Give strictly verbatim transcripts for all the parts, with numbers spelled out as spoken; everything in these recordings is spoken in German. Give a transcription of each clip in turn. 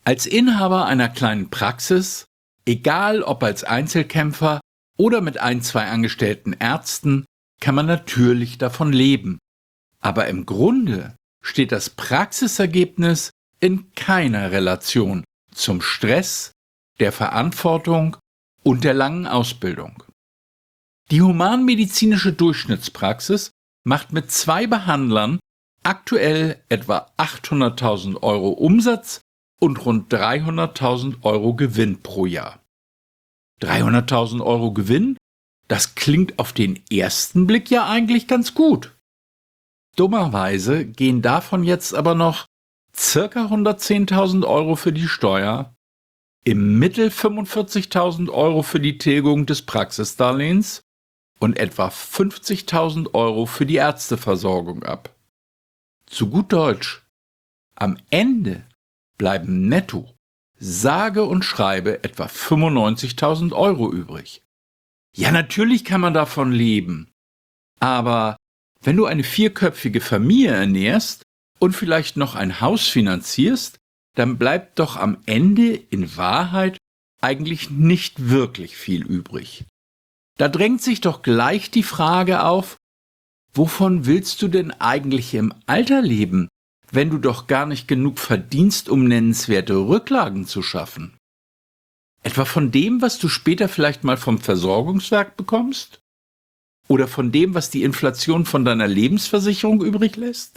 Als Inhaber einer kleinen Praxis, egal ob als Einzelkämpfer oder mit ein, zwei angestellten Ärzten, kann man natürlich davon leben. Aber im Grunde steht das Praxisergebnis in keiner Relation zum Stress, der Verantwortung und der langen Ausbildung. Die humanmedizinische Durchschnittspraxis macht mit zwei Behandlern aktuell etwa achthunderttausend Euro Umsatz und rund dreihunderttausend Euro Gewinn pro Jahr. dreihunderttausend Euro Gewinn? Das klingt auf den ersten Blick ja eigentlich ganz gut. Dummerweise gehen davon jetzt aber noch ca. hundertzehntausend Euro für die Steuer, im Mittel fünfundvierzigtausend Euro für die Tilgung des Praxisdarlehens und etwa fünfzigtausend Euro für die Ärzteversorgung ab. Zu gut Deutsch, am Ende bleiben netto, sage und schreibe, etwa fünfundneunzigtausend Euro übrig. Ja, natürlich kann man davon leben, aber wenn du eine vierköpfige Familie ernährst und vielleicht noch ein Haus finanzierst, dann bleibt doch am Ende in Wahrheit eigentlich nicht wirklich viel übrig. Da drängt sich doch gleich die Frage auf, wovon willst du denn eigentlich im Alter leben, wenn du doch gar nicht genug verdienst, um nennenswerte Rücklagen zu schaffen? Etwa von dem, was du später vielleicht mal vom Versorgungswerk bekommst? Oder von dem, was die Inflation von deiner Lebensversicherung übrig lässt?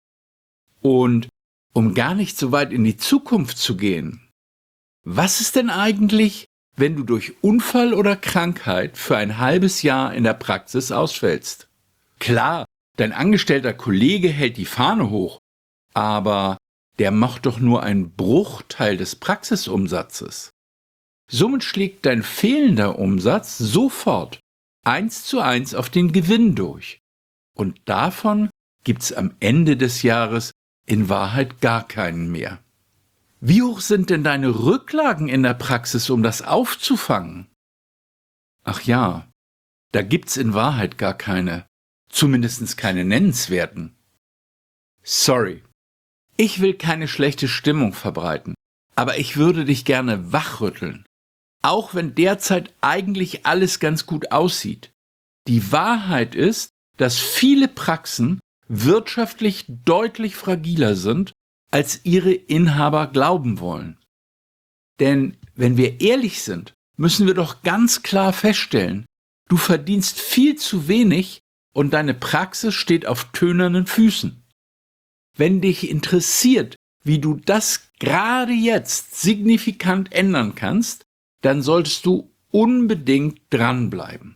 Und um gar nicht so weit in die Zukunft zu gehen, was ist denn eigentlich, wenn du durch Unfall oder Krankheit für ein halbes Jahr in der Praxis ausfällst? Klar, dein angestellter Kollege hält die Fahne hoch, aber der macht doch nur einen Bruchteil des Praxisumsatzes. Somit schlägt dein fehlender Umsatz sofort eins zu eins auf den Gewinn durch. Und davon gibt's am Ende des Jahres in Wahrheit gar keinen mehr. Wie hoch sind denn deine Rücklagen in der Praxis, um das aufzufangen? Ach ja, da gibt's in Wahrheit gar keine, zumindest keine nennenswerten. Sorry, ich will keine schlechte Stimmung verbreiten, aber ich würde dich gerne wachrütteln. Auch wenn derzeit eigentlich alles ganz gut aussieht. Die Wahrheit ist, dass viele Praxen wirtschaftlich deutlich fragiler sind, als ihre Inhaber glauben wollen. Denn wenn wir ehrlich sind, müssen wir doch ganz klar feststellen, du verdienst viel zu wenig und deine Praxis steht auf tönernen Füßen. Wenn dich interessiert, wie du das gerade jetzt signifikant ändern kannst, dann solltest du unbedingt dranbleiben.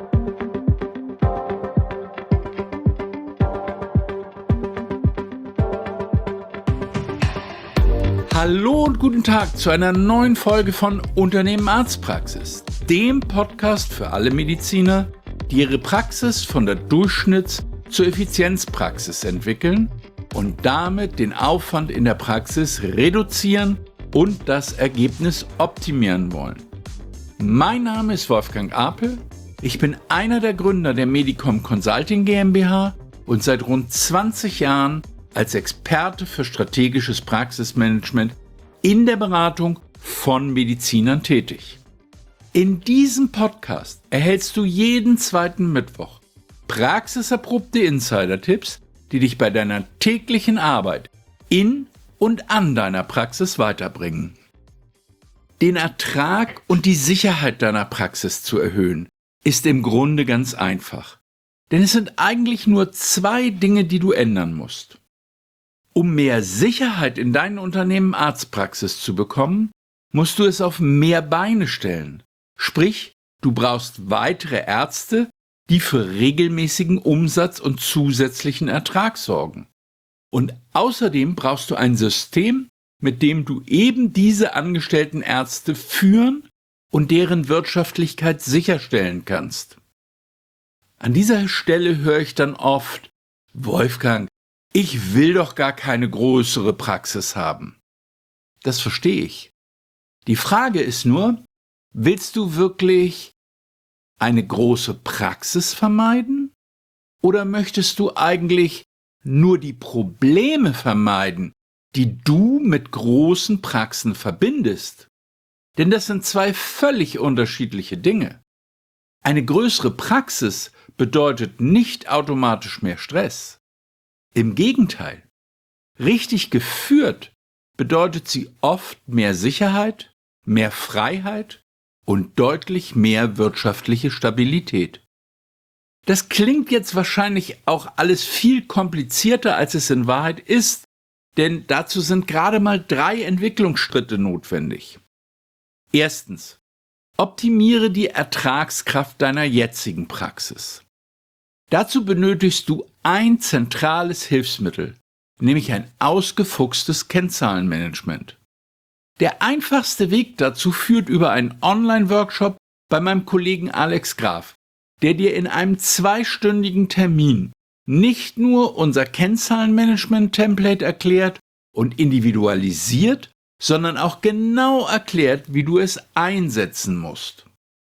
Hallo und guten Tag zu einer neuen Folge von Unternehmen Arztpraxis, dem Podcast für alle Mediziner, die ihre Praxis von der Durchschnitts- zur Effizienzpraxis entwickeln und damit den Aufwand in der Praxis reduzieren und das Ergebnis optimieren wollen. Mein Name ist Wolfgang Apel, ich bin einer der Gründer der Medicom Consulting GmbH und seit rund zwanzig Jahren als Experte für strategisches Praxismanagement in der Beratung von Medizinern tätig. In diesem Podcast erhältst du jeden zweiten Mittwoch praxiserprobte Insider-Tipps, die dich bei deiner täglichen Arbeit in und an deiner Praxis weiterbringen. Den Ertrag und die Sicherheit deiner Praxis zu erhöhen, ist im Grunde ganz einfach. Denn es sind eigentlich nur zwei Dinge, die du ändern musst. Um mehr Sicherheit in deinem Unternehmen Arztpraxis zu bekommen, musst du es auf mehr Beine stellen. Sprich, du brauchst weitere Ärzte, die für regelmäßigen Umsatz und zusätzlichen Ertrag sorgen. Und außerdem brauchst du ein System, mit dem du eben diese angestellten Ärzte führen und deren Wirtschaftlichkeit sicherstellen kannst. An dieser Stelle höre ich dann oft: Wolfgang, ich will doch gar keine größere Praxis haben. Das verstehe ich. Die Frage ist nur, willst du wirklich eine große Praxis vermeiden? Oder möchtest du eigentlich nur die Probleme vermeiden, die du mit großen Praxen verbindest. Denn das sind zwei völlig unterschiedliche Dinge. Eine größere Praxis bedeutet nicht automatisch mehr Stress. Im Gegenteil, richtig geführt bedeutet sie oft mehr Sicherheit, mehr Freiheit und deutlich mehr wirtschaftliche Stabilität. Das klingt jetzt wahrscheinlich auch alles viel komplizierter, als es in Wahrheit ist, denn dazu sind gerade mal drei Entwicklungsschritte notwendig. Erstens, optimiere die Ertragskraft deiner jetzigen Praxis. Dazu benötigst du ein zentrales Hilfsmittel, nämlich ein ausgefuchstes Kennzahlenmanagement. Der einfachste Weg dazu führt über einen Online-Workshop bei meinem Kollegen Alex Graf, der dir in einem zweistündigen Termin nicht nur unser Kennzahlenmanagement-Template erklärt und individualisiert, sondern auch genau erklärt, wie du es einsetzen musst.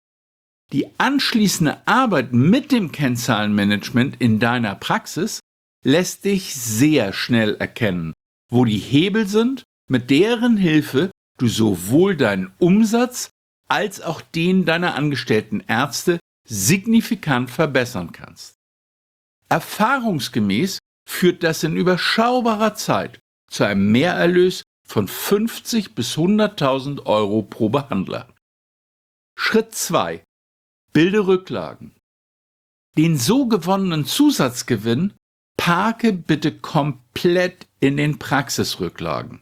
Die anschließende Arbeit mit dem Kennzahlenmanagement in deiner Praxis lässt dich sehr schnell erkennen, wo die Hebel sind, mit deren Hilfe du sowohl deinen Umsatz als auch den deiner angestellten Ärzte signifikant verbessern kannst. Erfahrungsgemäß führt das in überschaubarer Zeit zu einem Mehrerlös von fünfzig bis hunderttausend Euro pro Behandler. Schritt zwei. Bilde Rücklagen. Den so gewonnenen Zusatzgewinn parke bitte komplett in den Praxisrücklagen.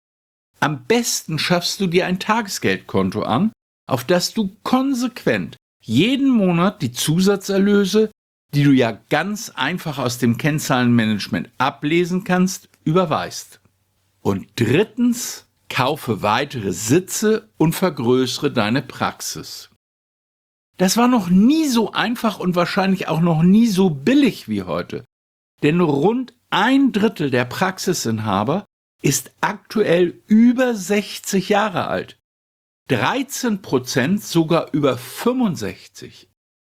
Am besten schaffst du dir ein Tagesgeldkonto an, auf das du konsequent jeden Monat die Zusatzerlöse, die du ja ganz einfach aus dem Kennzahlenmanagement ablesen kannst, überweist. Und drittens, kaufe weitere Sitze und vergrößere deine Praxis. Das war noch nie so einfach und wahrscheinlich auch noch nie so billig wie heute. Denn rund ein Drittel der Praxisinhaber ist aktuell über sechzig Jahre alt. dreizehn Prozent sogar über fünfundsechzig.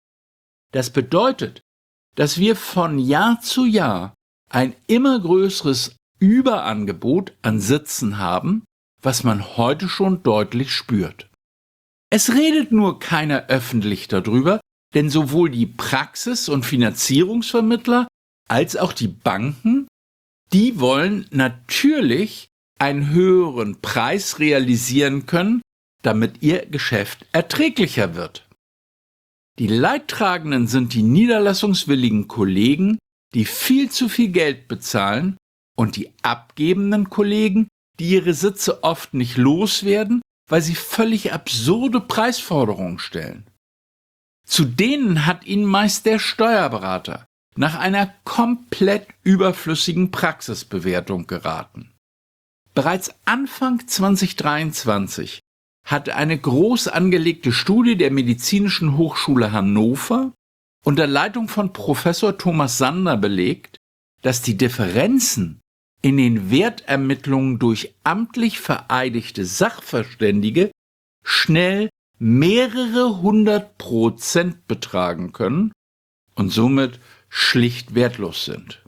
Das bedeutet, dass wir von Jahr zu Jahr ein immer größeres Überangebot an Sitzen haben, was man heute schon deutlich spürt. Es redet nur keiner öffentlich darüber, denn sowohl die Praxis- und Finanzierungsvermittler als auch die Banken, die wollen natürlich einen höheren Preis realisieren können, damit ihr Geschäft erträglicher wird. Die Leidtragenden sind die niederlassungswilligen Kollegen, die viel zu viel Geld bezahlen, und die abgebenden Kollegen, die ihre Sitze oft nicht loswerden, weil sie völlig absurde Preisforderungen stellen. Zu denen hat ihnen meist der Steuerberater nach einer komplett überflüssigen Praxisbewertung geraten. Bereits Anfang zweitausenddreiundzwanzig hat eine groß angelegte Studie der Medizinischen Hochschule Hannover unter Leitung von Professor Thomas Sander belegt, dass die Differenzen in den Wertermittlungen durch amtlich vereidigte Sachverständige schnell mehrere hundert Prozent betragen können und somit schlicht wertlos sind.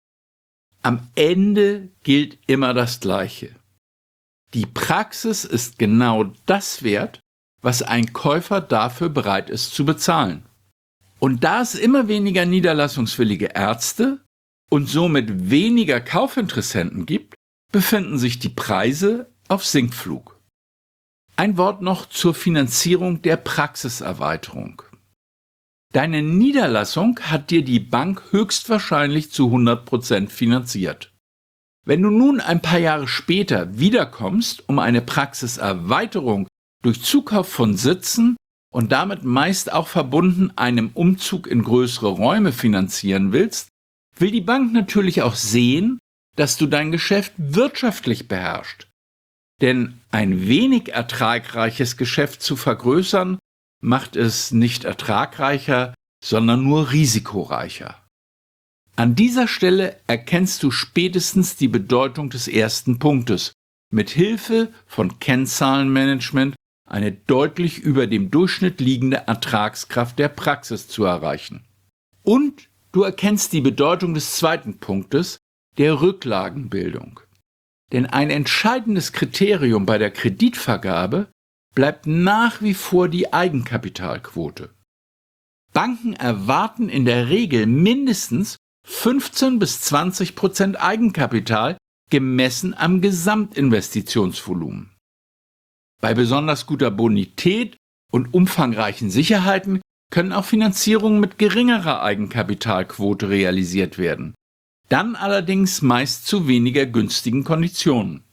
Am Ende gilt immer das Gleiche. Die Praxis ist genau das wert, was ein Käufer dafür bereit ist zu bezahlen. Und da es immer weniger niederlassungswillige Ärzte und somit weniger Kaufinteressenten gibt, befinden sich die Preise auf Sinkflug. Ein Wort noch zur Finanzierung der Praxiserweiterung. Deine Niederlassung hat dir die Bank höchstwahrscheinlich zu hundert Prozent finanziert. Wenn du nun ein paar Jahre später wiederkommst, um eine Praxiserweiterung durch Zukauf von Sitzen und damit meist auch verbunden einem Umzug in größere Räume finanzieren willst, will die Bank natürlich auch sehen, dass du dein Geschäft wirtschaftlich beherrschst. Denn ein wenig ertragreiches Geschäft zu vergrößern, macht es nicht ertragreicher, sondern nur risikoreicher. An dieser Stelle erkennst du spätestens die Bedeutung des ersten Punktes, mit Hilfe von Kennzahlenmanagement eine deutlich über dem Durchschnitt liegende Ertragskraft der Praxis zu erreichen. Und du erkennst die Bedeutung des zweiten Punktes, der Rücklagenbildung. Denn ein entscheidendes Kriterium bei der Kreditvergabe bleibt nach wie vor die Eigenkapitalquote. Banken erwarten in der Regel mindestens fünfzehn bis zwanzig Prozent Eigenkapital gemessen am Gesamtinvestitionsvolumen. Bei besonders guter Bonität und umfangreichen Sicherheiten können auch Finanzierungen mit geringerer Eigenkapitalquote realisiert werden, dann allerdings meist zu weniger günstigen Konditionen.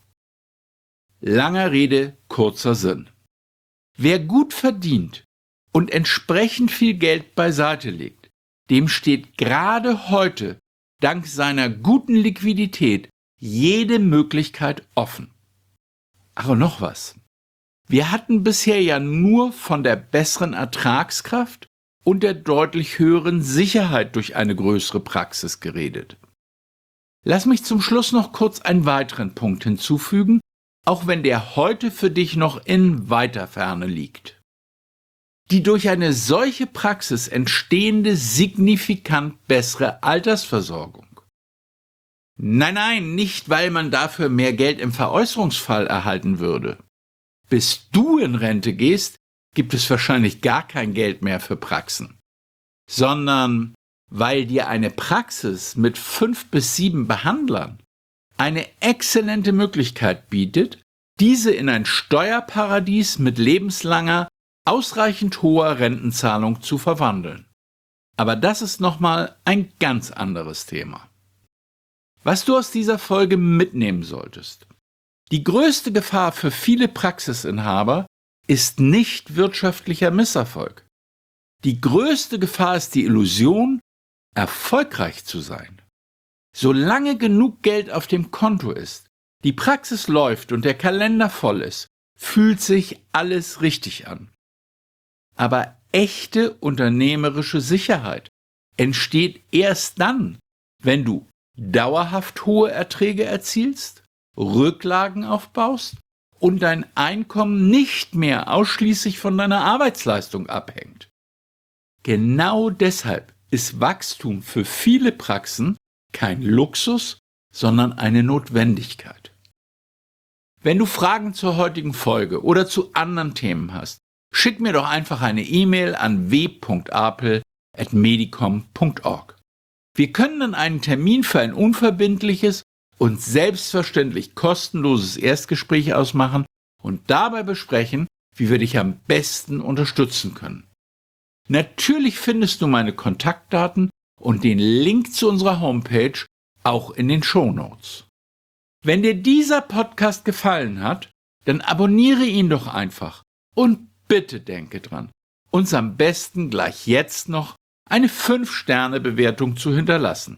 Langer Rede, kurzer Sinn. Wer gut verdient und entsprechend viel Geld beiseite legt, dem steht gerade heute dank seiner guten Liquidität jede Möglichkeit offen. Ach, und noch was. Wir hatten bisher ja nur von der besseren Ertragskraft und der deutlich höheren Sicherheit durch eine größere Praxis geredet. Lass mich zum Schluss noch kurz einen weiteren Punkt hinzufügen, auch wenn der heute für dich noch in weiter Ferne liegt. Die durch eine solche Praxis entstehende signifikant bessere Altersversorgung. Nein, nein, nicht weil man dafür mehr Geld im Veräußerungsfall erhalten würde. Bis du in Rente gehst, gibt es wahrscheinlich gar kein Geld mehr für Praxen, sondern weil dir eine Praxis mit fünf bis sieben Behandlern eine exzellente Möglichkeit bietet, diese in ein Steuerparadies mit lebenslanger, ausreichend hoher Rentenzahlung zu verwandeln. Aber das ist nochmal ein ganz anderes Thema. Was du aus dieser Folge mitnehmen solltest. Die größte Gefahr für viele Praxisinhaber ist nicht wirtschaftlicher Misserfolg. Die größte Gefahr ist die Illusion, erfolgreich zu sein. Solange genug Geld auf dem Konto ist, die Praxis läuft und der Kalender voll ist, fühlt sich alles richtig an. Aber echte unternehmerische Sicherheit entsteht erst dann, wenn du dauerhaft hohe Erträge erzielst, Rücklagen aufbaust und dein Einkommen nicht mehr ausschließlich von deiner Arbeitsleistung abhängt. Genau deshalb ist Wachstum für viele Praxen kein Luxus, sondern eine Notwendigkeit. Wenn du Fragen zur heutigen Folge oder zu anderen Themen hast, schick mir doch einfach eine E-Mail an w punkt apel at medicom punkt org. Wir können dann einen Termin für ein unverbindliches und selbstverständlich kostenloses Erstgespräch ausmachen und dabei besprechen, wie wir dich am besten unterstützen können. Natürlich findest du meine Kontaktdaten und den Link zu unserer Homepage auch in den Shownotes. Wenn dir dieser Podcast gefallen hat, dann abonniere ihn doch einfach und bitte denke dran, uns am besten gleich jetzt noch eine fünf Sterne Bewertung zu hinterlassen.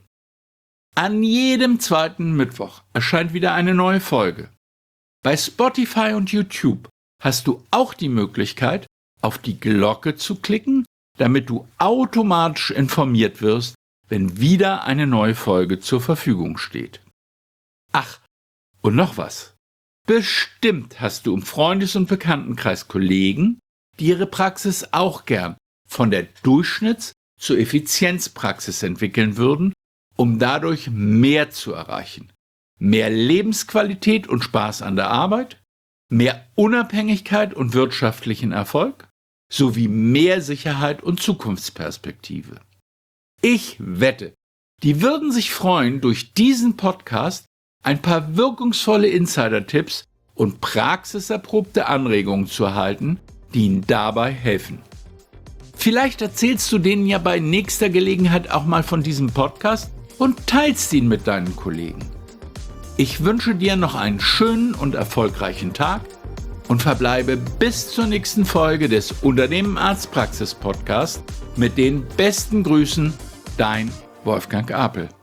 An jedem zweiten Mittwoch erscheint wieder eine neue Folge. Bei Spotify und YouTube hast du auch die Möglichkeit, auf die Glocke zu klicken, damit du automatisch informiert wirst, wenn wieder eine neue Folge zur Verfügung steht. Ach, und noch was. Bestimmt hast du im Freundes- und Bekanntenkreis Kollegen, die ihre Praxis auch gern von der Durchschnitts- zur Effizienzpraxis entwickeln würden, um dadurch mehr zu erreichen. Mehr Lebensqualität und Spaß an der Arbeit, mehr Unabhängigkeit und wirtschaftlichen Erfolg, sowie mehr Sicherheit und Zukunftsperspektive. Ich wette, die würden sich freuen, durch diesen Podcast ein paar wirkungsvolle Insider-Tipps und praxiserprobte Anregungen zu erhalten, die Ihnen dabei helfen. Vielleicht erzählst du denen ja bei nächster Gelegenheit auch mal von diesem Podcast und teilst ihn mit deinen Kollegen. Ich wünsche dir noch einen schönen und erfolgreichen Tag und verbleibe bis zur nächsten Folge des Unternehmen Arzt Praxis Podcast mit den besten Grüßen, dein Wolfgang Apel.